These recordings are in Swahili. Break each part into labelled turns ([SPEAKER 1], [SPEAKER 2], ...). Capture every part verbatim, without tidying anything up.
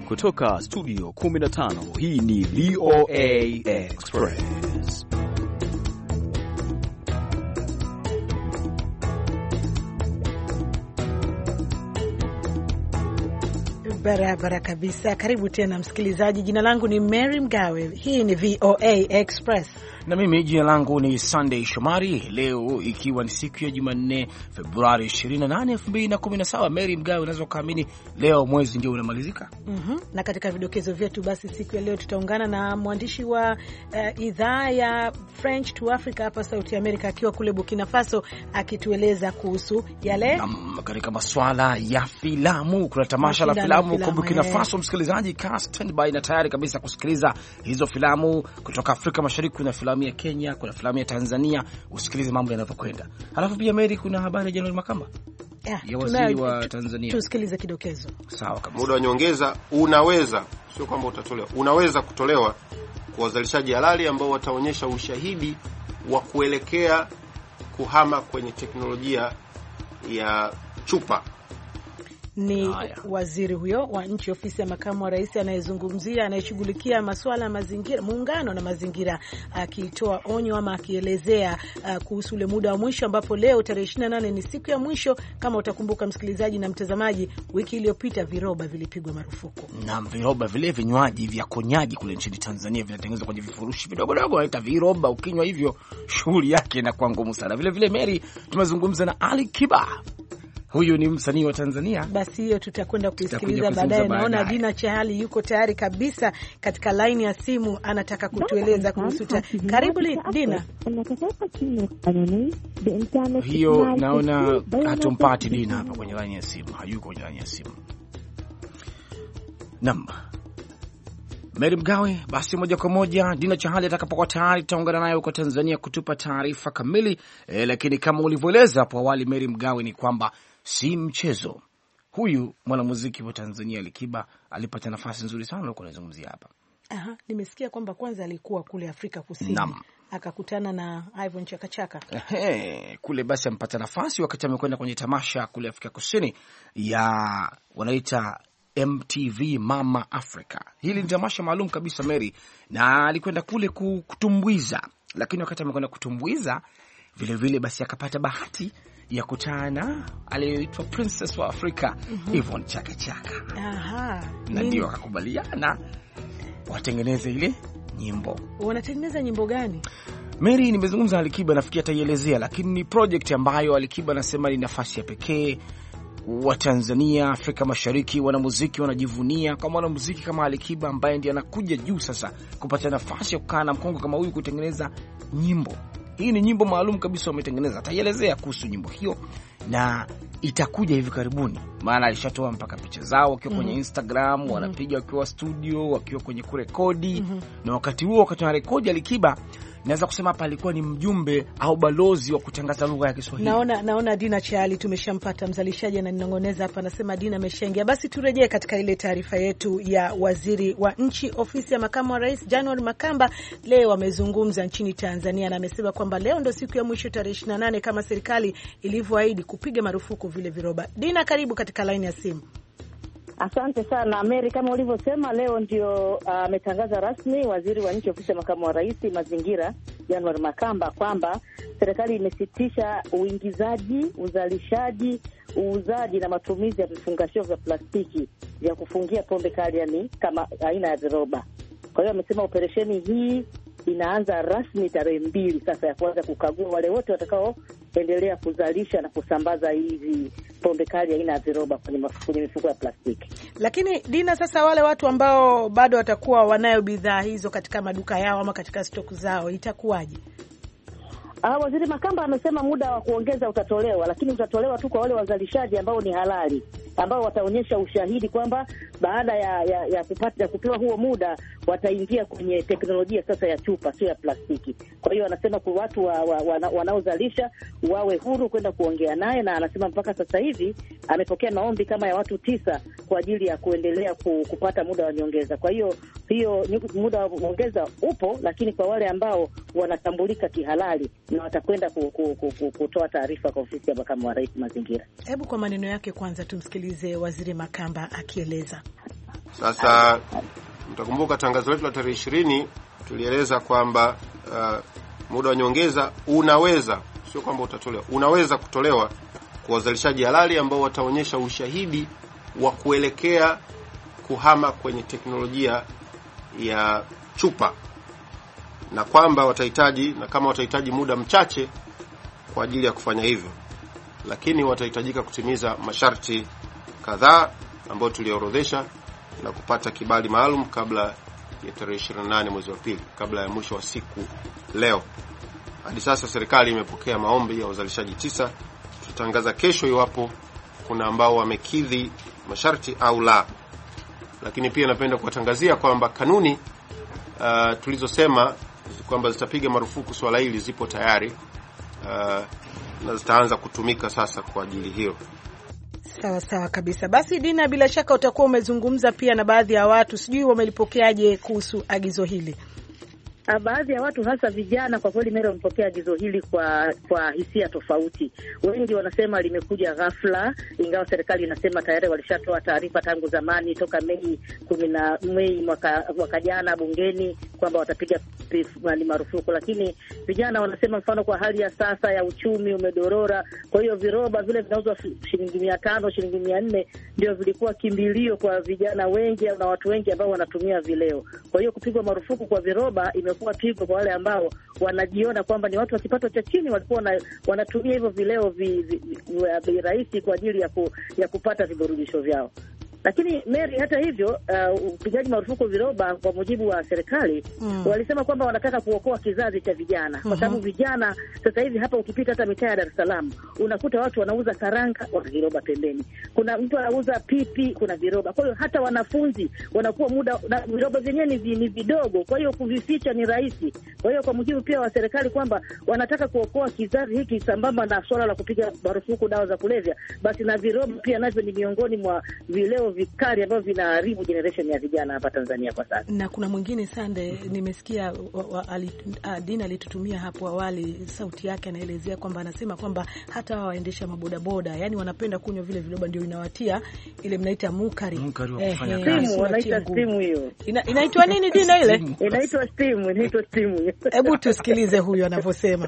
[SPEAKER 1] Kutoka studio kumi na tano, hii ni V O A Express.
[SPEAKER 2] Barabara kabisa. Karibu tena msikilizaji. Jina langu ni Mary Mgawe. Hii ni V O A Express.
[SPEAKER 3] Na mimi jina langu ni Sunday Shomari. Leo ikiwa ni siku ya Jumanne, Februari ishirini na nane, elfu mbili na kumi na saba. Mary Mgawe, unaweza kuamini leo mwezi ndio unamalizika.
[SPEAKER 2] Mhm. Na katika vidokezo vyetu basi siku ya leo tutaungana na mwandishi wa uh, idhaa ya French to Africa hapa Sauti America akiwa kule Burkina Faso akitueleza kuhusu yale
[SPEAKER 3] na katika masuala ya filamu. Kuna tamasha la filamu kwa Burkina Faso. Msikilizaji, ka standby na tayari kabisa kusikiliza hizo filamu kutoka Afrika Mashariki. Kuna filamu ya Kenya, kuna filamu ya Tanzania, usikilize mambo yanavyokwenda. Halafu pia Mary, kuna habari ya January Makamba
[SPEAKER 2] yeah,
[SPEAKER 3] ya waziri wa Tanzania.
[SPEAKER 2] Tusikilize kidokezo.
[SPEAKER 3] Sawa kabisa.
[SPEAKER 4] Muda wa nyongeza unaweza, sio kwamba utatolewa, unaweza kutolewa kwa wazalishaji halali ambao wataonyesha ushahidi wa kuelekea kuhama kwenye teknolojia ya chupa.
[SPEAKER 2] Ni Aya. Waziri huyo wa nchi ofisi ya makamu wa rais anayezungumzia anayeshughulikia masuala ya mazingira, muungano na mazingira, akitoa onyo ama akielezea uh, kuhusu ule muda wa mwisho ambapo leo tarehe ishirini na nane ni siku ya mwisho. Kama utakumbuka msikilizaji na mtazamaji, wiki iliyopita viroba vilipigwa marufuku.
[SPEAKER 3] Na viroba vile vinywaji vya konyaji kule nchini Tanzania vinatengenezwa kwenye vifurushi vidogo vidogo, wanaita viroba. Ukinywa hivyo shughuli yake inakuwa ngumu sana. Vile vile Mary, tumezungumza na Ali Kiba. Huyu ni msanii wa Tanzania.
[SPEAKER 2] Basi hiyo tutakwenda kuisikiliza baadaye. Naona Dina Chahali yuko tayari kabisa katika line ya simu, anataka kutueleza kuhusu. Karibu Dina.
[SPEAKER 3] Hiyo naona hatumpati Dina hapa kwenye line ya simu. Hayuko kwenye line ya simu. Naam. Mary Mgawe, basi moja kwa moja Dina Chahali atakapokuwa tayari tutaungana naye huko Tanzania kutupa taarifa kamili. E, lakini kama ulivyoeleza hapo awali Mary Mgawe, ni kwamba si mchezo. Huyu mwanamuziki wa Tanzania Ali Kiba alipata nafasi nzuri sana huko anazungumzia hapa.
[SPEAKER 2] Aha, nimesikia kwamba kwanza alikuwa kule Afrika Kusini. Naam. Akakutana na Ivan Chaka Chaka.
[SPEAKER 3] Ehe, kule basi ampata nafasi wakati amekwenda kwenye tamasha kule Afrika Kusini ya wanaita M T V Mama Africa. Hili ni tamasha maalum kabisa Mary, na alikwenda kule kutumbuiza, lakini wakati amekwenda kutumbuiza vile vile basi akapata bahati ya kutana aliyoitwa Princess wa Afrika, mm-hmm. Yvonne Chaka Chaka.
[SPEAKER 2] Aha.
[SPEAKER 3] Na ndio akakubaliana watengeneze ile nyimbo.
[SPEAKER 2] Wanatengeneza nyimbo gani?
[SPEAKER 3] Mary, nimezungumza Ali Kiba, nafikiri ataielezea, lakini ni project ambayo Ali Kiba anasema ni nafasi ya pekee wa Tanzania, Afrika Mashariki. Wanamuziki wanajivunia kama wanamuziki kama Ali Kiba ambaye ndiye anakuja juu sasa kupata nafasi ya kukaa na mkongo kama huyu kutengeneza nyimbo. Hii ni nyimbo maalum kabisa wametengeneza. Ataielezea kuhusu nyimbo hiyo na itakuja hivi karibuni, maana alishatoa mpaka picha zao wakiwa mm -hmm. kwenye Instagram, mm -hmm. wanapiga wakiwa studio, wakiwa kwenye kurekodi, mm -hmm. na wakati huo wakati wanarekodi Ali Kiba, naweza kusema hapa alikuwa ni mjumbe au balozi wa kutangaza lugha ya Kiswahili.
[SPEAKER 2] Naona naona Dina Chahali tumeshampata mzalishaji na ninongoneza hapa, anasema Dina ameshaingia. Basi turejee katika ile taarifa yetu ya waziri wa nchi ofisi ya makamu wa rais January Makamba. Leo amezungumza nchini Tanzania na amesema kwamba leo ndio siku ya mwisho tarehe ishirini na nane kama serikali ilivyoahidi kupiga marufuku vile viroba. Dina, karibu katika line ya simu.
[SPEAKER 5] Asante sana Mary, kama ulivyosema leo ndio ametangaza uh, rasmi waziri wa nchi ofisi ya makamu wa rais mazingira January Makamba kwamba serikali imesitisha uingizaji, uzalishaji, uuzaji na matumizi ya vifungashio vya plastiki vya kufungia pombe kali, yani kama aina ya viroba. Kwa hiyo amesema operesheni hii inaanza rasmi tarehe mbili sasa ya kuanza kukagua wale wote watakao endelea kuzalisha na kusambaza hizi pombe kali aina ya viroba kwenye kwenye mifuko ya plastiki.
[SPEAKER 2] Lakini Dina, sasa wale watu ambao bado watakuwa wanayo bidhaa hizo katika maduka yao ama katika stock zao itakuwaje?
[SPEAKER 5] Ah, Waziri Makamba amesema muda wa kuongeza utatolewa, lakini utatolewa tu kwa wale wazalishaji ambao ni halali, ambao wataonyesha ushahidi kwamba baada ya ya, ya kupata ya kupewa huo muda wataingia kwenye teknolojia sasa ya chupa, sio ya plastiki. Kwa hiyo anasema kwa watu wa, wa, wa, wanaozalisha wawe huru kwenda kuongea naye, na anasema mpaka sasa hivi amepokea maombi kama ya watu tisa kwa ajili ya kuendelea kupata muda wa nyongeza. Kwa hiyo hiyo muda wa nyongeza upo, lakini kwa wale ambao wanatambulika kihalali na watakwenda ku, ku, ku, ku, kutoa taarifa kwa ofisi ya makamu wa rais mazingira.
[SPEAKER 2] Hebu kwa maneno yake kwanza tumsikilize Waziri Makamba akieleza.
[SPEAKER 4] Sasa mtakumbuka tangazo letu la tarehe ishirini tulieleza kwamba uh, muda wa nyongeza unaweza, sio kwamba utatolewa, unaweza kutolewa kwa wazalishaji halali ambao wataonyesha ushahidi wa kuelekea kuhama kwenye teknolojia ya chupa, na kwamba watahitaji, na kama watahitaji muda mchache kwa ajili ya kufanya hivyo, lakini watahitajika kutimiza masharti kadhaa ambayo tuliorodhesha na kupata kibali maalum kabla ya tarehe ishirini na nane mwezi wa pili, kabla ya mwisho wa siku leo. Hadi sasa serikali imepokea maombi ya wazalishaji tisa. Tutangaza kesho iwapo kuna ambao wamekidhi masharti au la. Lakini pia napenda kuwatangazia kwamba kanuni uh, tulizosema kwamba zitapiga marufuku swala hili zipo tayari uh, na zitaanza kutumika sasa kwa ajili hiyo.
[SPEAKER 2] Sawa sawa kabisa. Basi Dina, bila shaka utakuwa umezungumza pia na baadhi ya watu, sijui wamelipokeaje kuhusu agizo hili?
[SPEAKER 5] Baadhi ya watu hasa vijana kwa kweli mera wamepokea agizo hili kwa kwa hisia tofauti. Wengi wanasema limekuja ghafla, ingawa serikali inasema tayari walishatoa taarifa tangu zamani toka Mei kumi na Mei mwaka, mwaka jana bungeni kwamba watapiga marufuku, lakini vijana wanasema mfano kwa hali ya sasa ya uchumi umedorora, kwa hiyo viroba vile vinauzwa shilingi mia tano, shilingi mia nne ndio vilikuwa kimbilio kwa vijana wengi na watu wengi ambao wanatumia vileo. Kwa hiyo kupigwa marufuku kwa viroba imekuwa pigo kwa wale ambao wanajiona kwamba ni watu wa kipato cha chini, walikuwa na, wanatumia hivyo vileo vi, vi, vi rahisi kwa ajili ya, ku, ya kupata viburudisho vyao. Lakini Mary, hata hivyo uh, upigaji marufuku viroba kwa mujibu wa serikali mm. walisema kwamba wanataka kuokoa kizazi cha vijana mm-hmm. kwa sababu vijana sasa hivi hapa ukipita hata mitaa ya Dar es Salaam unakuta watu wanauza karanga, wana viroba pembeni. Kuna mtu anauza pipi, kuna viroba. Kwa hiyo hata wanafunzi wanakuwa muda na viroba vyenyewe ni vidogo, kwa hiyo kuvificha ni rahisi. Kwa hiyo kwa mujibu pia wa serikali kwamba wanataka kuokoa kizazi hiki sambamba na swala la kupiga marufuku dawa za kulevya, basi na viroba pia navyo ni miongoni mwa vileo vikali ambavyo vinaharibu generation ya vijana hapa Tanzania kwa sasa.
[SPEAKER 2] Na kuna mwingine Sande, nimesikia Dina alitutumia hapo awali sauti yake, anaelezea kwamba anasema kwamba hata wao waendesha mabodaboda, yani wanapenda kunywa vile viloba, ndio inawatia ile mnaita mukari.
[SPEAKER 3] Mukari wa kufanya
[SPEAKER 5] kazi. Stimu, wanaita stimu hiyo.
[SPEAKER 2] Ina, inaitwa nini Dina ile?
[SPEAKER 5] Inaitwa stimu, inaitwa stimu.
[SPEAKER 2] Hebu tusikilize huyu anavyosema.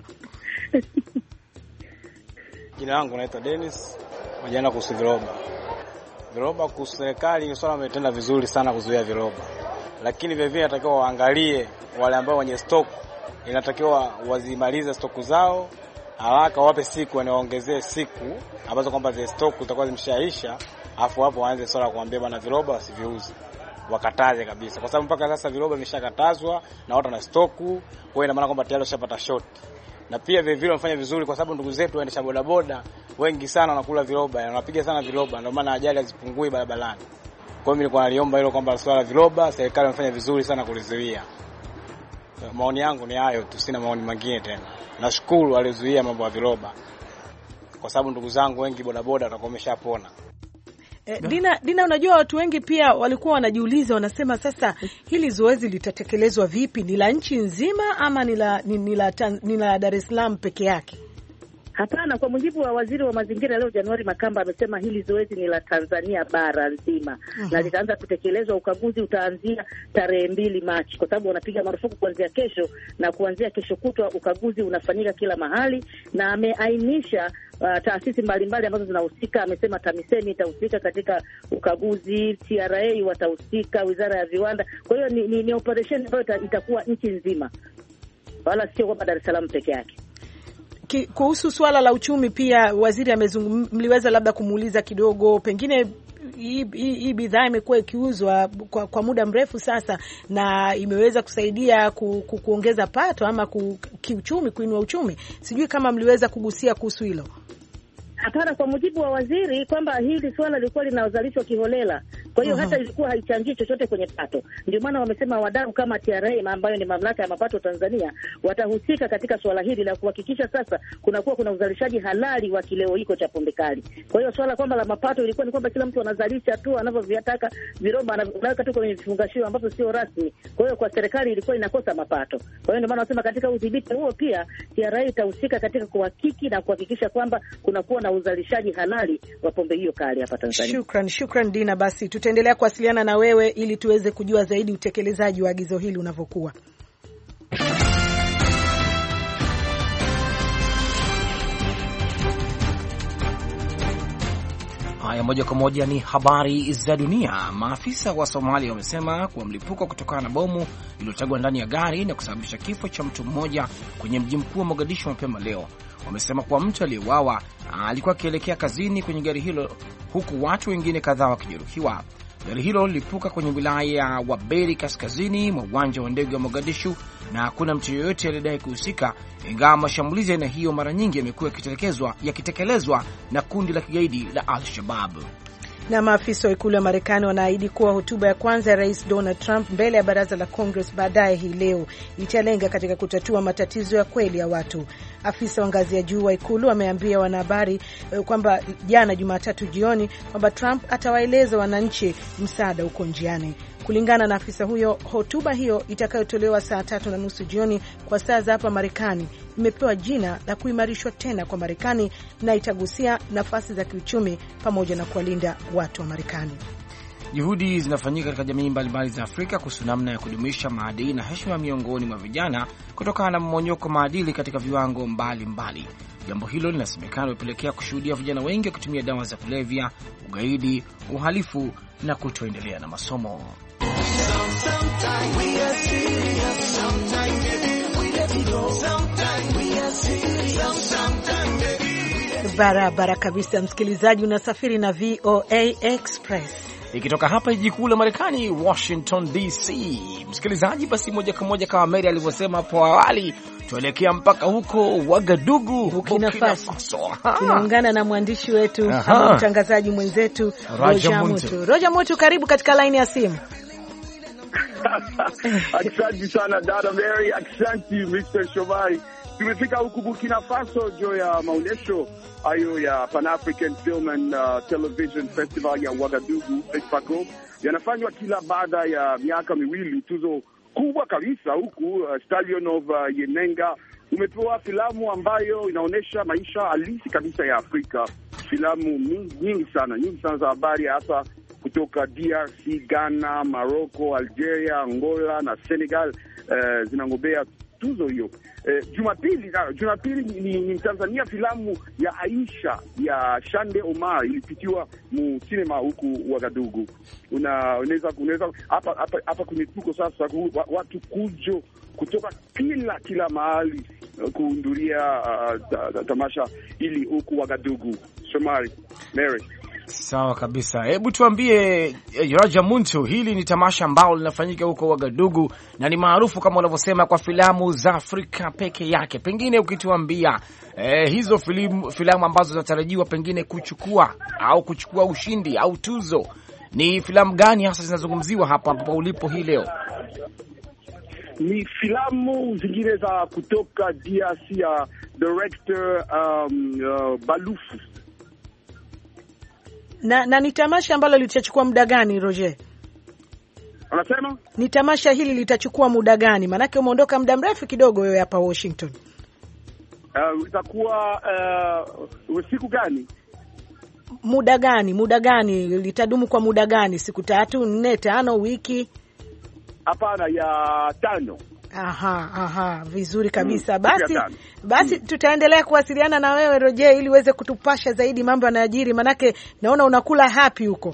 [SPEAKER 6] Jina langu naitwa Dennis, mjana kuhusu viroba. Viroba kwa serikali swala wametenda vizuri sana kuzuia viroba. Lakini vile vile inatakiwa waangalie wale ambao wenye stock, inatakiwa wazimalize stock zao haraka, wape siku, wanaongezee siku ambazo kwamba zile stock zitakuwa zimeshaisha, afu hapo waanze swala kuambia bana viroba wasiviuze. Wakataze kabisa. Kwa sababu mpaka sasa viroba vimeshakatazwa na watu na stock, kwa ina maana kwamba tayari washapata short. Na pia vile vile wanafanya vizuri kwa sababu ndugu zetu waendesha bodaboda wengi sana wanakula viroba, wanapiga sana viroba, ndio maana ajali hazipungui barabarani. Kwa hiyo mimi nilikuwa naliomba hilo kwamba swala viroba serikali inafanya vizuri sana kulizuia. Maoni yangu ni hayo tu, sina maoni mengine tena. Nashukuru walizuia mambo ya viroba. Kwa sababu ndugu zangu wengi bodaboda watakuwa wameshapona.
[SPEAKER 2] Eh, Dina, Dina, unajua watu wengi pia walikuwa wanajiuliza, wanasema sasa hili zoezi litatekelezwa vipi? Ni la nchi nzima ama ni la ni la ni la Dar es Salaam peke yake?
[SPEAKER 5] Hapana, kwa mujibu wa waziri wa mazingira leo Januari Makamba amesema hili zoezi ni la Tanzania bara nzima. Uh-huh. Na litaanza kutekelezwa, ukaguzi utaanzia tarehe mbili Machi kwa sababu wanapiga marufuku kuanzia kesho, na kuanzia kesho kutwa ukaguzi unafanyika kila mahali, na ameainisha uh, taasisi mbalimbali ambazo zinahusika. Amesema TAMISEMI itahusika katika ukaguzi, T R A watahusika, Wizara ya Viwanda. Kwa hiyo ni, ni, ni operation ambayo itakuwa nchi nzima, wala sio kwa Dar es Salaam peke yake.
[SPEAKER 2] Kuhusu swala la uchumi pia waziri amezungumza, mliweza labda kumuuliza kidogo, pengine hii hii bidhaa imekuwa ikiuzwa kwa, kwa muda mrefu sasa na imeweza kusaidia ku, ku, kuongeza pato ama ku, kiuchumi, kuinua uchumi. Sijui kama mliweza kugusia kuhusu hilo.
[SPEAKER 5] Hapana, kwa mujibu wa waziri kwamba hili swala lilikuwa linazalishwa kiholela. Kwa hiyo uh-huh. hata ilikuwa haichangii chochote kwenye pato. Ndio maana wamesema wadau kama T R A ambayo ni mamlaka ya mapato Tanzania watahusika katika swala hili la kuhakikisha sasa kunakuwa kuna uzalishaji halali wa kileo hiko cha pombe kali. Kwa hiyo swala kwamba la mapato ilikuwa ni kwamba kila mtu anazalisha tu anavyotaka viroba, anaweka tu kwenye vifungashio ambapo sio rasmi. Kwa hiyo kwa serikali ilikuwa inakosa mapato. Kwa hiyo ndio maana wanasema katika udhibiti huo pia T R A itahusika katika kuhakiki na kuhakikisha kwamba kunakuwa na uzalishaji halali wa pombe hiyo kali hapa Tanzania.
[SPEAKER 2] Shukran, shukran Dina. Basi tutaendelea kuwasiliana na wewe ili tuweze kujua zaidi utekelezaji wa agizo hili unavyokuwa.
[SPEAKER 3] Haya, moja kwa moja ni habari za dunia. Maafisa wa Somalia wamesema kuwa mlipuko kutokana na bomu lililotegwa ndani ya gari na kusababisha kifo cha mtu mmoja kwenye mji mkuu wa Mogadishu mapema leo. Wamesema kuwa mtu aliyeuawa alikuwa akielekea kazini kwenye gari hilo, huku watu wengine kadhaa wakijeruhiwa. Gari hilo lilipuka kwenye wilaya ya Waberi kaskazini mwa uwanja wa ndege wa Mogadishu, na hakuna mtu yeyote aliyedai kuhusika, ingawa mashambulizi aina hiyo mara nyingi yamekuwa yakitekelezwa yakitekelezwa na kundi la kigaidi la Al-Shabaab.
[SPEAKER 2] Na maafisa wa ikulu ya Marekani wanaahidi kuwa hotuba ya kwanza ya Rais Donald Trump mbele ya baraza la Congress baadaye hii leo italenga katika kutatua matatizo ya kweli ya watu. Afisa wa ngazi ya juu wa ikulu ameambia wanahabari kwamba jana Jumatatu jioni kwamba Trump atawaeleza wananchi msaada uko njiani. Kulingana na afisa huyo, hotuba hiyo itakayotolewa saa tatu na nusu jioni kwa saa za hapa Marekani imepewa jina la kuimarishwa tena kwa Marekani na itagusia nafasi za kiuchumi pamoja na kuwalinda watu wa Marekani.
[SPEAKER 3] Juhudi zinafanyika katika jamii mbalimbali za Afrika kuhusu namna ya kudumisha maadili na heshima miongoni mwa vijana kutokana na mmonyoko maadili katika viwango mbalimbali. Jambo hilo linasemekana limepelekea kushuhudia vijana wengi wakitumia dawa za kulevya, ugaidi, uhalifu na kutoendelea na masomo.
[SPEAKER 2] Barabara kabisa, msikilizaji, unasafiri na V O A Express
[SPEAKER 3] ikitoka hapa jiji kuu la Marekani, Washington D C. Msikilizaji, basi moja kwa moja kama Mary alivyosema hapo awali, tuelekea mpaka huko Wagadugu,
[SPEAKER 2] Burkina Faso. Tunaungana na mwandishi wetu ama mtangazaji mwenzetu Roger Mutu. Roger Mutu, karibu katika line ya simu.
[SPEAKER 7] Asante sana dada Mary, asante mister Shomari. Tumefika huku Burkina Faso juu ya maonyesho hayo ya Pan African Film and uh, Television Festival ya Wagadugu FESPACO. Yanafanywa kila baada ya miaka miwili. Tuzo kubwa kabisa huku uh, Stallion of uh, Yenenga umepewa filamu ambayo inaonyesha maisha halisi kabisa ya Afrika. Filamu nyingi, nyingi sana, nyingi sana za habari hasa kutoka D R C, Ghana, Morocco, Algeria, Angola na Senegal uh, zinangobea tuzo hiyo. Eh, Jumapili Jumapili ni, ni Tanzania filamu ya Aisha ya Shande Omar ilipitiwa mu cinema huku Wagadugu. Una unaweza unaweza hapa hapa hapa kwenye tuko sasa watu kujo kutoka kila kila mahali kuhudhuria uh, tamasha ili huku Wagadugu. Shomari, Mary.
[SPEAKER 3] Sawa kabisa. Hebu tuambie Roger Muntu, hili ni tamasha ambalo linafanyika huko Wagadugu na ni maarufu kama unavyosema kwa filamu za Afrika peke yake. Pengine ukituambia eh, hizo filamu, filamu ambazo zinatarajiwa pengine kuchukua au kuchukua ushindi au tuzo, ni filamu gani hasa zinazungumziwa hapa ambapo ulipo hii leo?
[SPEAKER 7] Ni filamu zingine za kutoka D R C ya director um, uh, Balufu.
[SPEAKER 2] Na, na ni tamasha ambalo litachukua muda gani, Roger?
[SPEAKER 7] Anasema?
[SPEAKER 2] Ni tamasha hili litachukua muda gani? Manake umeondoka muda mrefu kidogo wewe hapa Washington.
[SPEAKER 7] Uh, itakuwa uh, siku gani?
[SPEAKER 2] Muda gani? Muda gani? Litadumu kwa muda gani? Siku tatu, nne, tano, wiki?
[SPEAKER 7] Hapana, ya tano.
[SPEAKER 2] Aha, aha, vizuri kabisa. Hmm, basi basi hmm, tutaendelea kuwasiliana na wewe Roger ili uweze kutupasha zaidi mambo yanayojiri, manake naona unakula happy huko.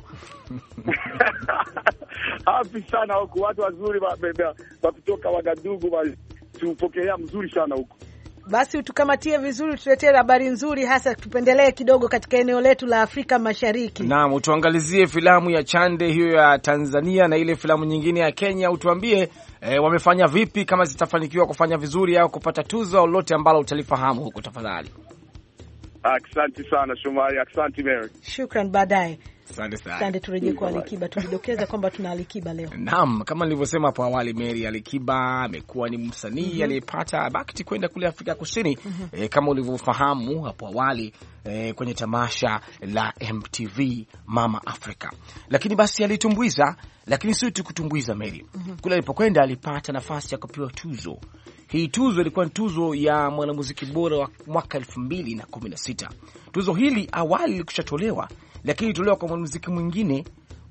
[SPEAKER 7] Happy sana huko, watu wazuri wa kutoka Wagadugu tupokelea mzuri sana huko.
[SPEAKER 2] Basi utukamatie vizuri, tuletee habari nzuri, hasa tupendelee kidogo katika eneo letu la Afrika Mashariki.
[SPEAKER 3] Naam, utuangalizie filamu ya Chande hiyo ya Tanzania na ile filamu nyingine ya Kenya, utuambie e, wamefanya vipi, kama zitafanikiwa kufanya vizuri au kupata tuzo au lolote ambalo utalifahamu huko tafadhali.
[SPEAKER 7] Asante sana Shomari, asante Mary.
[SPEAKER 2] Shukran, baadaye.
[SPEAKER 3] Asante sana.
[SPEAKER 2] Asante, turejee kwa Alikiba. Tulidokeza kwamba tuna Alikiba leo.
[SPEAKER 3] Naam, kama nilivyosema hapo awali Mary, Alikiba amekuwa ni msanii mm -hmm. aliyepata bahati kwenda kule Afrika Kusini mm -hmm. e, kama ulivyofahamu hapo awali e, kwenye tamasha la M T V Mama Africa. Lakini basi alitumbuiza, lakini sio tu kutumbuiza Mary. Mm -hmm. Kule alipokwenda alipata nafasi ya kupewa tuzo. Hii tuzo ilikuwa ni tuzo ya mwanamuziki bora wa mwaka elfu mbili na kumi na sita. Tuzo hili awali lilikushatolewa, lakini ilitolewa kwa mwanamuziki mwingine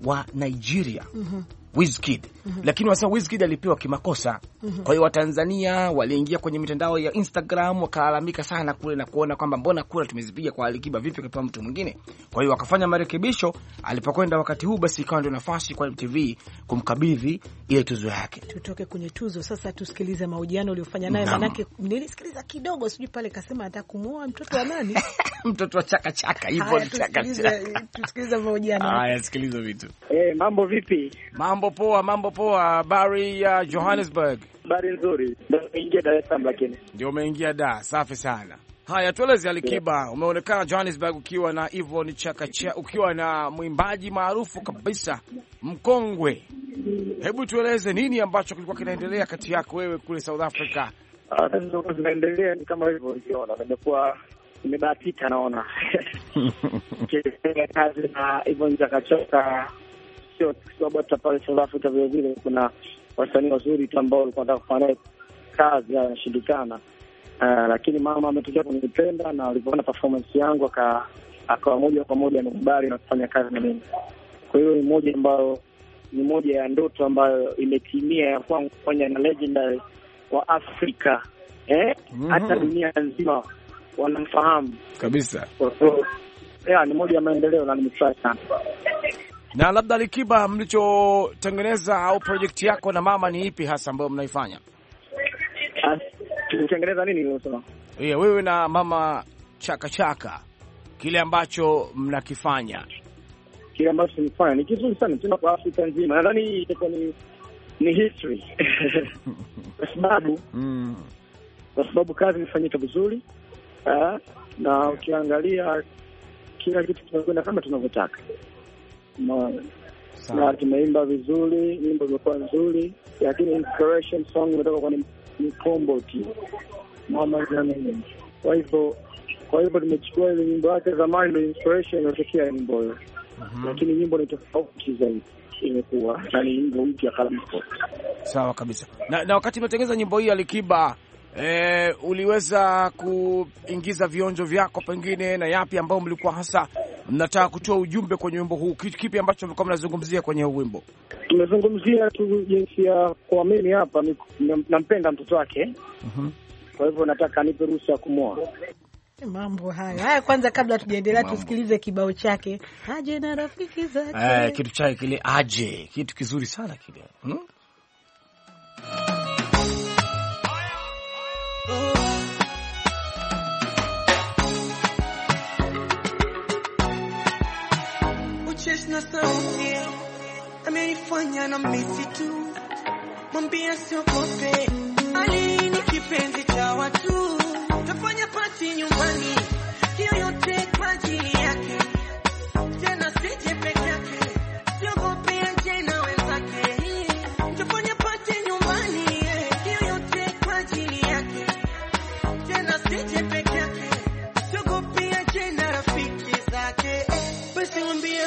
[SPEAKER 3] wa Nigeria
[SPEAKER 2] Mhm.
[SPEAKER 3] Wizkid. Mm -hmm. Lakini wasema Wizkid alipewa kimakosa. Mm -hmm. Kwa hiyo Watanzania waliingia kwenye mitandao ya Instagram wakalalamika sana kule na kuona kwamba mbona kura tumezipiga kwa Alikiba, vipi kapewa mtu mwingine. Kwa hiyo wakafanya marekebisho, alipokwenda wakati huu basi ikawa ndio nafasi kwa M T V kumkabidhi ile tuzo yake.
[SPEAKER 2] Tutoke kwenye tuzo sasa, tusikilize mahojiano uliofanya naye, manake nilisikiliza kidogo, sijui pale kasema anataka kumuoa mtoto wa nani?
[SPEAKER 3] Mtoto wa chaka chaka, hivyo ni chaka chaka.
[SPEAKER 2] Tusikilize mahojiano.
[SPEAKER 3] Haya, sikiliza vitu.
[SPEAKER 8] Eh, mambo vipi?
[SPEAKER 3] Mambo poa, mambo poa. Habari ya uh, Johannesburg?
[SPEAKER 8] Habari nzuri. Ndio umeingia Dar es Salaam lakini.
[SPEAKER 3] Ndio umeingia Dar, safi sana. Haya, tueleze Alikiba, yeah. Umeonekana Johannesburg ukiwa na Yvonne Chaka Chaka, ukiwa na mwimbaji maarufu kabisa, mkongwe. Hebu tueleze nini ambacho kilikuwa kinaendelea kati yako wewe kule South Africa?
[SPEAKER 8] Ah, ndio zinaendelea ni kama hivyo uliona. Nimekuwa nimebahatika naona. Kile kazi na Yvonne Chaka Chaka sio sababu pale South Africa vile vile kuna wasanii wazuri tu ambao walikuwa wanataka kufanya kazi yanashindikana. Uh, lakini mama ametokea kunipenda na alipoona performance yangu aka akawa moja kwa moja nikubali na kufanya kazi na mimi. Kwa hiyo ni moja ambayo ni moja ya ndoto ambayo imetimia ya kwangu kufanya na legendary wa Afrika. Eh? Mm -hmm. Hata dunia nzima wanamfahamu
[SPEAKER 3] kabisa.
[SPEAKER 8] Kwa hiyo yeah, ni moja ya maendeleo na nimefurahi sana.
[SPEAKER 3] Na labda Alikiba, mlichotengeneza au project yako na mama ni ipi hasa ambayo mnaifanya?
[SPEAKER 8] Tutengeneza nini unasema?
[SPEAKER 3] Yeah, wewe na mama Chaka Chaka, kile ambacho mnakifanya.
[SPEAKER 8] Kile ambacho tunafanya ni kizuri sana tena kwa Afrika nzima. Nadhani itakuwa ni ni history. Kwa sababu mm. kwa sababu kazi imefanyika vizuri. Ah, na ukiangalia kila kitu tunakwenda kama tunavyotaka. Na tumeimba vizuri, nyimbo zilikuwa nzuri, lakini inspiration song imetoka kwa ni kombo tu. Mama jamani. Kwa hivyo kwa hivyo nimechukua ile nyimbo yake zamani ndio inspiration inatokea nyimbo hiyo. Mm-hmm. Lakini nyimbo ni tofauti zaidi imekuwa na ni nyimbo mpya kabisa.
[SPEAKER 3] Sawa kabisa. Na, na wakati umetengeneza nyimbo hii Alikiba, eh, uliweza kuingiza vionjo vyako pengine na yapi ambao mlikuwa hasa mnataka kutoa ujumbe kwenye wimbo huu? Kitu kipi ambacho mlikuwa mnazungumzia kwenye huu wimbo?
[SPEAKER 8] Tumezungumzia tu jinsi ya kwa mimi hapa nampenda mtoto wake. Mhm. Kwa hivyo nataka anipe ruhusa kumwoa.
[SPEAKER 2] Mambo haya. Haya, kwanza kabla tujaendelea tusikilize kibao chake. Aje na rafiki zake.
[SPEAKER 3] Eh, kitu chake kile aje. Kitu kizuri sana kile. Hmm?
[SPEAKER 9] Na sauti amenifanya na misi tu, mwambia siogope, Ali ni kipenzi cha watu, tafanya pati nyumbani, hiyo yote kwa ajili yake, tena sije peke yake, siogope aje na wenzake, tafanya pati nyumbani, hiyo yote kwa ajili yake, tena sije peke yake, siogope aje na rafiki zake, basi mwambia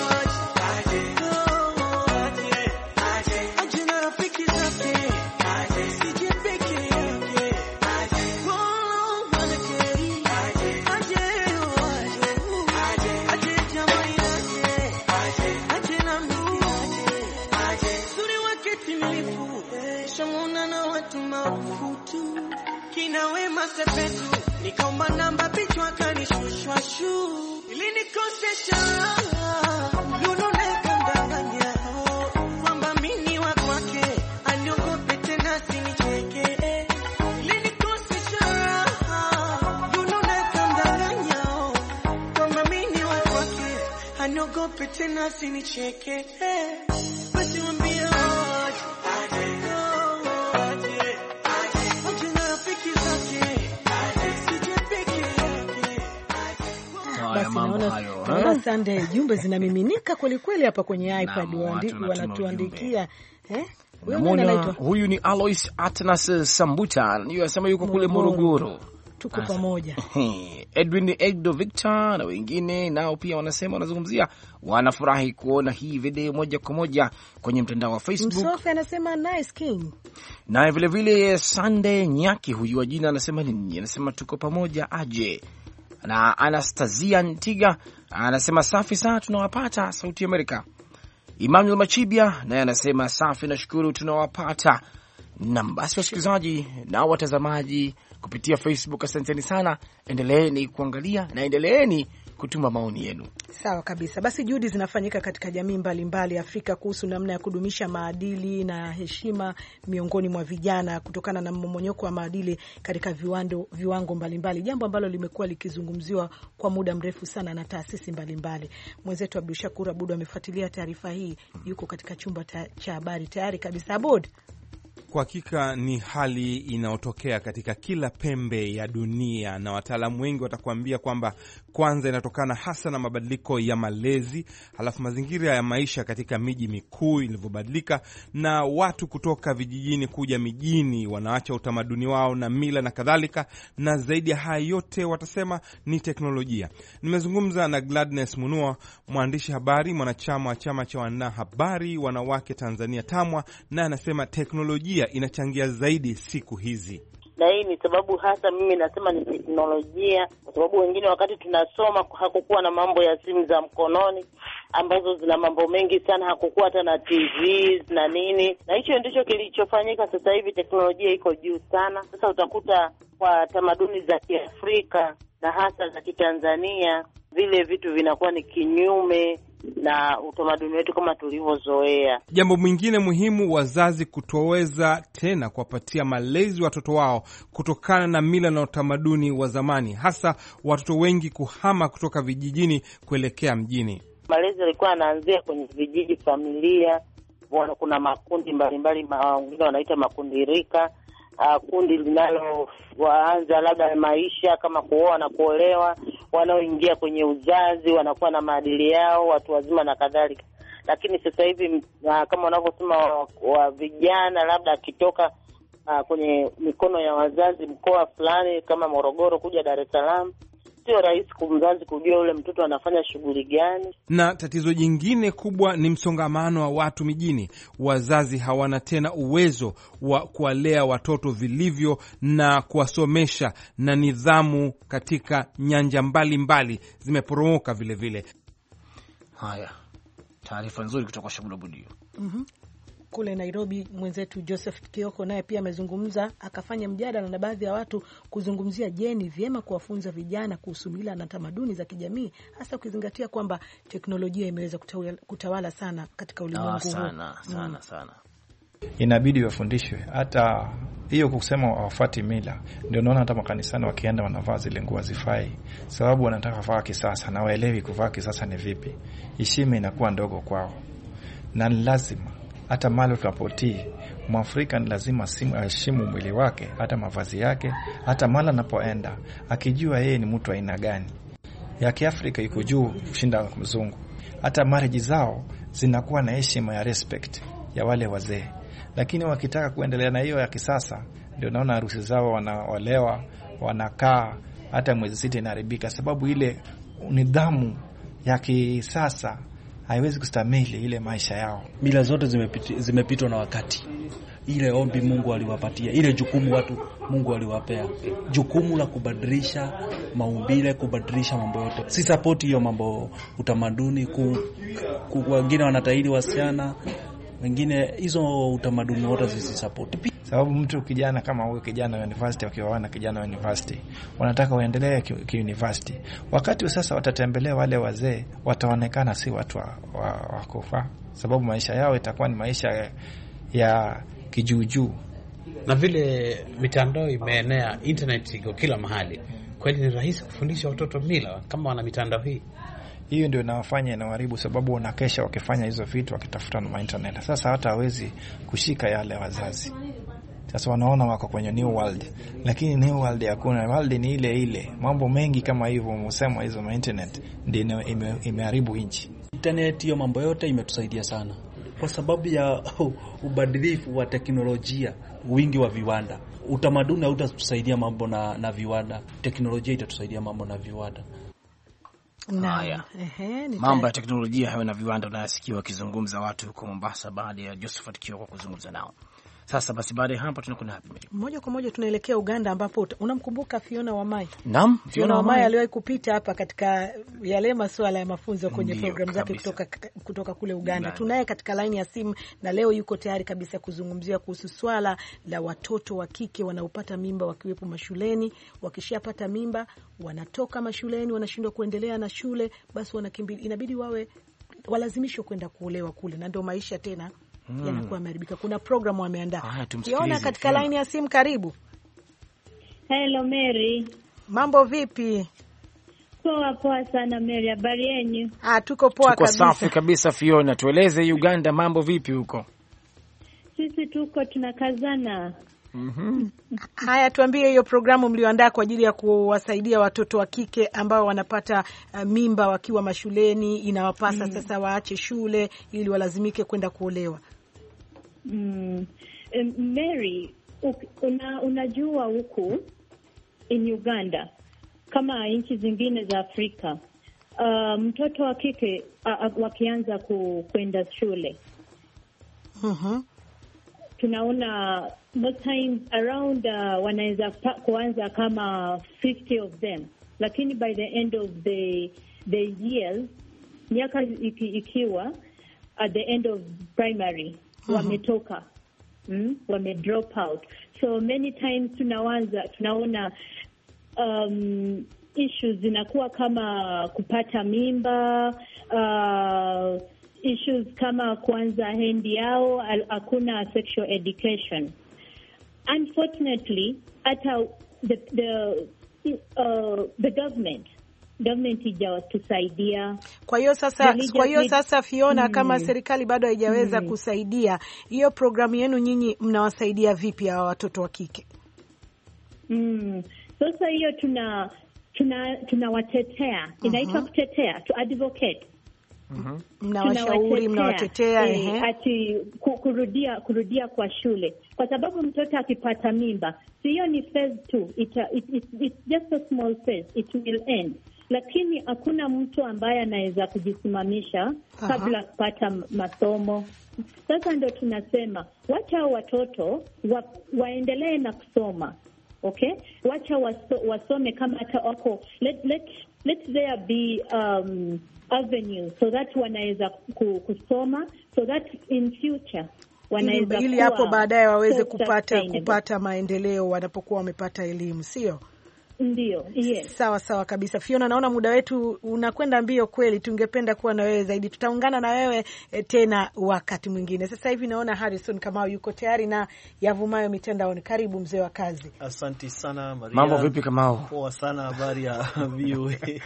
[SPEAKER 9] nikaomba namba pichwa kanishushwa shu ili nikosesha lulu nekandanganya kwamba mimi wa kwake aniogope tena sinicheke ili nikosesha lulu nekandanganya kwamba mimi wa kwake aniogope tena sinicheke basi mwambie
[SPEAKER 2] Naona Sunday jumbe zinamiminika kweli kweli hapa kwenye iPad, wanatuandikia eh.
[SPEAKER 3] Mwana, huyu ni Alois Atnas Sambuta, yeye anasema yuko kule Morogoro.
[SPEAKER 2] Tuko pamoja.
[SPEAKER 3] Edwin Egdo Victor na wengine nao pia wanasema, wanazungumzia, wanafurahi kuona hii video moja kwa moja kwenye mtandao wa Facebook.
[SPEAKER 2] Msofi anasema nice king.
[SPEAKER 3] Na vile vile Sunday Nyaki, huyu wa jina anasema nini? Anasema tuko pamoja aje. Na Anastasia Ntiga anasema safi sana tunawapata Sauti Amerika. Emmanuel Machibia naye anasema safi, nashukuru tunawapata. Na basi wasikilizaji na watazamaji kupitia Facebook, asanteni sana, endeleeni kuangalia na endeleeni kutuma maoni yenu.
[SPEAKER 2] Sawa kabisa. Basi juhudi zinafanyika katika jamii mbalimbali Afrika kuhusu namna ya kudumisha maadili na heshima miongoni mwa vijana kutokana na mmomonyoko wa maadili katika viwando viwango mbalimbali, jambo ambalo limekuwa likizungumziwa kwa muda mrefu sana na taasisi mbalimbali. Mwenzetu Abdul Shakur Abud amefuatilia taarifa hii, yuko katika chumba cha habari tayari kabisa. Abud.
[SPEAKER 10] Kwa hakika ni hali inayotokea katika kila pembe ya dunia, na wataalamu wengi watakuambia kwamba kwanza inatokana hasa na mabadiliko ya malezi, halafu mazingira ya maisha katika miji mikuu ilivyobadilika, na watu kutoka vijijini kuja mijini wanaacha utamaduni wao na mila na kadhalika, na zaidi ya haya yote watasema ni teknolojia. Nimezungumza na Gladness Munua, mwandishi habari, mwanachama wa chama cha wanahabari wanawake Tanzania TAMWA, na anasema teknolojia inachangia zaidi siku hizi.
[SPEAKER 11] Na hii ni sababu hasa mimi nasema ni teknolojia, kwa sababu wengine wakati tunasoma hakukuwa na mambo ya simu za mkononi ambazo zina mambo mengi sana, hakukuwa hata na T V na nini, na hicho ndicho kilichofanyika. Sasa hivi teknolojia iko juu sana. Sasa utakuta kwa tamaduni za Kiafrika na hasa za Kitanzania vile vitu vinakuwa ni kinyume na utamaduni wetu kama tulivyozoea.
[SPEAKER 10] Jambo mwingine muhimu, wazazi kutoweza tena kuwapatia malezi watoto wao kutokana na mila na utamaduni wa zamani, hasa watoto wengi kuhama kutoka vijijini kuelekea mjini.
[SPEAKER 11] Malezi yalikuwa yanaanzia kwenye vijiji, familia. Kuna makundi mbalimbali, wengine wanaita makundi rika. Uh, kundi linalo waanza labda maisha kama kuoa na kuolewa, wanaoingia kwenye uzazi wanakuwa na maadili yao, watu wazima na kadhalika. Lakini sasa hivi uh, kama wanavyosema wa, wa vijana labda akitoka uh, kwenye mikono ya wazazi mkoa fulani kama Morogoro kuja Dar es Salaam, sio rahisi kumzazi kujua yule mtoto anafanya shughuli gani.
[SPEAKER 10] Na tatizo jingine kubwa ni msongamano wa watu mijini. Wazazi hawana tena uwezo wa kuwalea watoto vilivyo na kuwasomesha, na nidhamu katika nyanja mbalimbali zimeporomoka vile vile.
[SPEAKER 3] Haya, taarifa nzuri kutoka kwa Shabula Budio.
[SPEAKER 2] Mhm. Kule Nairobi mwenzetu Joseph Kioko naye pia amezungumza, akafanya mjadala na baadhi ya watu kuzungumzia je, ni vyema kuwafunza vijana kuhusu mila na tamaduni za kijamii, hasa ukizingatia kwamba teknolojia imeweza kutawala, kutawala sana katika ulimwengu huu.
[SPEAKER 3] Sana sana mm. sana.
[SPEAKER 12] Inabidi wafundishwe. Hata hiyo kusema wafuati mila, ndio naona hata makanisani wakienda wanavaa zile nguo zifai, sababu wanataka kuvaa kisasa na waelewi kuvaa kisasa ni vipi. Heshima inakuwa ndogo kwao. Na lazima hata mali tunapotii, Mwafrika ni lazima aheshimu mwili wake, hata mavazi yake, hata mali anapoenda, akijua yeye ni mtu aina gani. Ya Kiafrika iko juu kushinda mzungu. Hata marriage zao zinakuwa na heshima ya respect ya wale wazee. Lakini wakitaka kuendelea na hiyo ya kisasa, ndio naona harusi zao wanaolewa, wanakaa hata mwezi sita inaharibika, sababu ile nidhamu ya kisasa haiwezi kustamili ile maisha yao.
[SPEAKER 13] Mila zote zimepitwa zimepitwa na wakati. Ile ombi Mungu aliwapatia, ile jukumu watu Mungu aliwapea, jukumu la kubadilisha maumbile, kubadilisha mambo yote. Si support hiyo mambo utamaduni ku, ku wengine wanatahiri wasichana, wengine hizo utamaduni wote zisi support.
[SPEAKER 12] Sababu mtu kijana kama huyo kijana wa university, wakiwaona kijana wa university wanataka waendelee ki university. Wakati sasa watatembelea wale wazee, wataonekana si watu wa, wa, wa kufa, sababu maisha yao itakuwa ni maisha ya kijuujuu.
[SPEAKER 14] Na vile mitandao imeenea, internet iko kila mahali, kweli ni rahisi kufundisha watoto mila kama wana mitandao hii.
[SPEAKER 12] Hiyo ndio inawafanya inawaribu, sababu wanakesha wakifanya hizo vitu wakitafuta na internet. Sasa hata hawezi kushika yale wazazi. Sasa wanaona wako kwenye new world, lakini new world hakuna. World ni ile ile. Mambo mengi kama hivyo msemo hizo ma internet ndio imeharibu nchi.
[SPEAKER 13] Internet hiyo mambo yote imetusaidia sana kwa sababu ya ubadilifu wa teknolojia, wingi wa viwanda. Utamaduni hautatusaidia mambo na na viwanda, teknolojia itatusaidia mambo na viwanda.
[SPEAKER 3] Haya, mambo ya teknolojia hayo na viwanda unayasikia wakizungumza watu huko Mombasa baada ya Josephat Kioko kuzungumza nao. Sasa basi, baada ya hapa tunakwenda hapa
[SPEAKER 2] moja kwa moja tunaelekea Uganda, ambapo unamkumbuka Fiona Wamai.
[SPEAKER 3] Naam,
[SPEAKER 2] Fiona Wamai aliwahi kupita hapa katika yale masuala ya mafunzo kwenye programu zake kutoka kutoka kule Uganda. Tunaye katika line ya simu na leo yuko tayari kabisa kuzungumzia kuhusu swala la watoto wa kike wanaopata mimba wakiwepo mashuleni. Wakishapata mimba wanatoka mashuleni, wanashindwa kuendelea na shule, basi wanakimbia, inabidi wawe walazimishwe kwenda kuolewa kule, na ndio maisha tena Hmm. yanakuwa yameharibika. Kuna programu wameandaa. Fiona katika line ya simu, karibu.
[SPEAKER 15] Hello Mary.
[SPEAKER 2] Mambo vipi?
[SPEAKER 15] Poa poa sana Mary, habari yenu?
[SPEAKER 2] Ah, tuko poa
[SPEAKER 3] tuko
[SPEAKER 2] kabisa.
[SPEAKER 3] Tuko safi kabisa Fiona. Tueleze Uganda mambo vipi huko?
[SPEAKER 15] Sisi tuko tunakazana.
[SPEAKER 2] Mhm. Haya, tuambie hiyo programu mlioandaa kwa ajili ya kuwasaidia watoto wa kike ambao wanapata uh, mimba wakiwa mashuleni, inawapasa mm. sasa waache shule ili walazimike kwenda kuolewa.
[SPEAKER 15] Mm. Um, Mary, una, unajua huku in Uganda kama nchi zingine za Afrika, uh, mtoto wa kike uh, uh, wakianza ku, kwenda shule.
[SPEAKER 2] Mhm.
[SPEAKER 15] Tunaona most times around uh, wanaweza kuanza kama fifty of them, lakini by the end of the the years, miaka iki, ikiwa at the end of primary uh-huh. wametoka mm, wame drop out. So many times tunaanza tunaona um, issues zinakuwa kama kupata mimba, uh, issues kama kwanza hendi yao, hakuna sexual education. Unfortunately, hata the the uh, the government government ijawatusaidia.
[SPEAKER 2] Kwa hiyo sasa kwa hiyo sasa Fiona, mm. kama serikali bado haijaweza mm. kusaidia, hiyo programu yenu nyinyi mnawasaidia vipi hawa watoto wa kike?
[SPEAKER 15] Mm. Sasa hiyo tuna tuna tunawatetea, inaitwa uh-huh. kutetea, to advocate.
[SPEAKER 2] Mhm. Mnawashauri, mnawatetea
[SPEAKER 15] eh, ati kurudia kurudia kwa shule, kwa sababu mtoto akipata mimba, sio ni phase two, it, it, it, it's just a small phase, it will end, lakini hakuna mtu ambaye anaweza kujisimamisha kabla kupata masomo. Sasa ndio tunasema wacha watoto wa, waendelee na kusoma, okay, wacha waso, wasome kama hata wako let let let there be um avenue so that wanaweza kusoma, so that in future wanaweza
[SPEAKER 2] ili hapo baadaye waweze kupata kupata maendeleo wanapokuwa wamepata elimu, sio?
[SPEAKER 15] Ndio, yes.
[SPEAKER 2] Sawa sawa kabisa. Fiona, naona muda wetu unakwenda mbio kweli, tungependa kuwa na wewe zaidi. Tutaungana na wewe e, tena wakati mwingine. Sasa hivi naona Harrison Kamau yuko tayari na yavumayo mitandaoni. Karibu mzee wa kazi.
[SPEAKER 16] Asante sana Maria.
[SPEAKER 3] Mambo vipi Kamau?
[SPEAKER 16] Poa sana, habari ya V O A.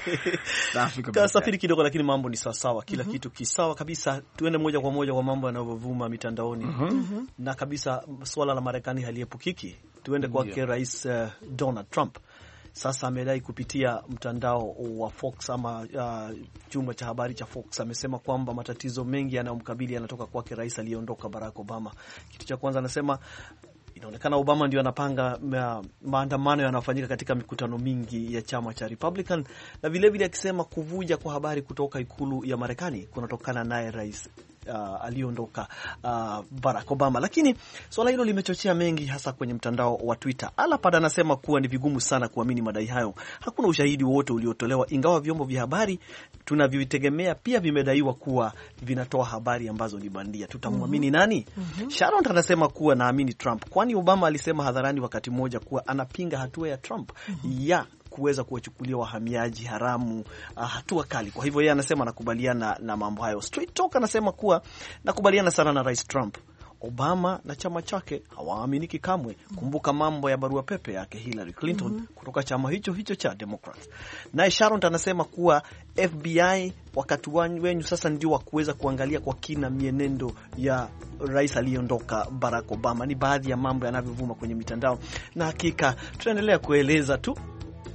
[SPEAKER 16] Kasafiri kidogo lakini mambo ni sawa sawa, kila mm-hmm. kitu kisawa kabisa. Tuende moja kwa moja kwa mambo yanayovuma mitandaoni. Mm-hmm. Na kabisa swala la Marekani haliepukiki. Tuende kwa mm-hmm. Rais uh, Donald Trump. Sasa amedai kupitia mtandao wa Fox ama uh, chumba cha habari cha Fox, amesema kwamba matatizo mengi yanayomkabili yanatoka kwake rais aliyeondoka Barack Obama. Kitu cha kwanza anasema inaonekana Obama ndio anapanga ma, maandamano yanayofanyika katika mikutano mingi ya chama cha Republican, na vile vile akisema kuvuja kwa habari kutoka ikulu ya Marekani kunatokana naye rais Uh, aliondoka uh, Barack Obama. Lakini swala hilo limechochea mengi, hasa kwenye mtandao wa Twitter. Alapad anasema kuwa ni vigumu sana kuamini madai hayo. Hakuna ushahidi wote uliotolewa, ingawa vyombo vya habari tunavyotegemea pia vimedaiwa kuwa vinatoa habari ambazo ni bandia. Tutamwamini mm-hmm. nani? Mm-hmm. Sharon anasema kuwa naamini Trump, kwani Obama alisema hadharani wakati mmoja kuwa anapinga hatua ya Trump mm-hmm. ya kuweza kuwachukulia wahamiaji haramu uh, hatua kali. Kwa hivyo yeye anasema nakubaliana na mambo hayo. Straight Talk anasema kuwa nakubaliana sana na Rais Trump. Obama na chama chake hawaaminiki kamwe. Kumbuka mambo ya barua pepe yake Hillary Clinton mm-hmm. kutoka chama hicho hicho cha Democrats. Naye Sharon anasema kuwa F B I wakati wenyu sasa ndio wa kuweza kuangalia kwa kina mienendo ya rais aliyeondoka Barack Obama. Ni baadhi ya mambo yanavyovuma kwenye mitandao, na hakika tunaendelea kueleza tu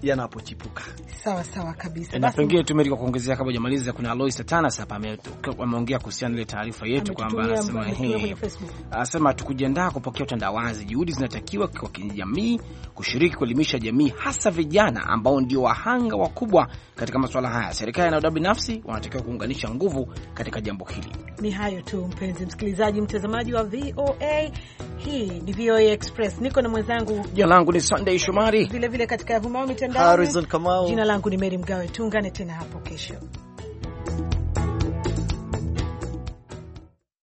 [SPEAKER 16] yanapochipuka.
[SPEAKER 2] Sawa sawa kabisa.
[SPEAKER 3] Na pengine tumerika kuongezea kabla hujamaliza, kuna Alois Satanas hapa ameongea kuhusiana ile taarifa yetu kwamba anasema hii anasema tukujiandaa kupokea utandawazi, juhudi zinatakiwa kwa kijamii kushiriki kuelimisha jamii, hasa vijana ambao ndio wahanga wakubwa katika masuala haya. Serikali na wadau binafsi wanatakiwa kuunganisha nguvu katika jambo hili.
[SPEAKER 2] Ni hayo tu, mpenzi msikilizaji, mtazamaji wa V O A. Hii ni V O A Express. Niko na mwenzangu,
[SPEAKER 3] jina langu ni Sunday Shomari,
[SPEAKER 2] vile vile katika Vumao Mitandao
[SPEAKER 16] Harrison Kamau.
[SPEAKER 2] Jina langu ni Mary Mgawe. Tuungane tena hapo kesho.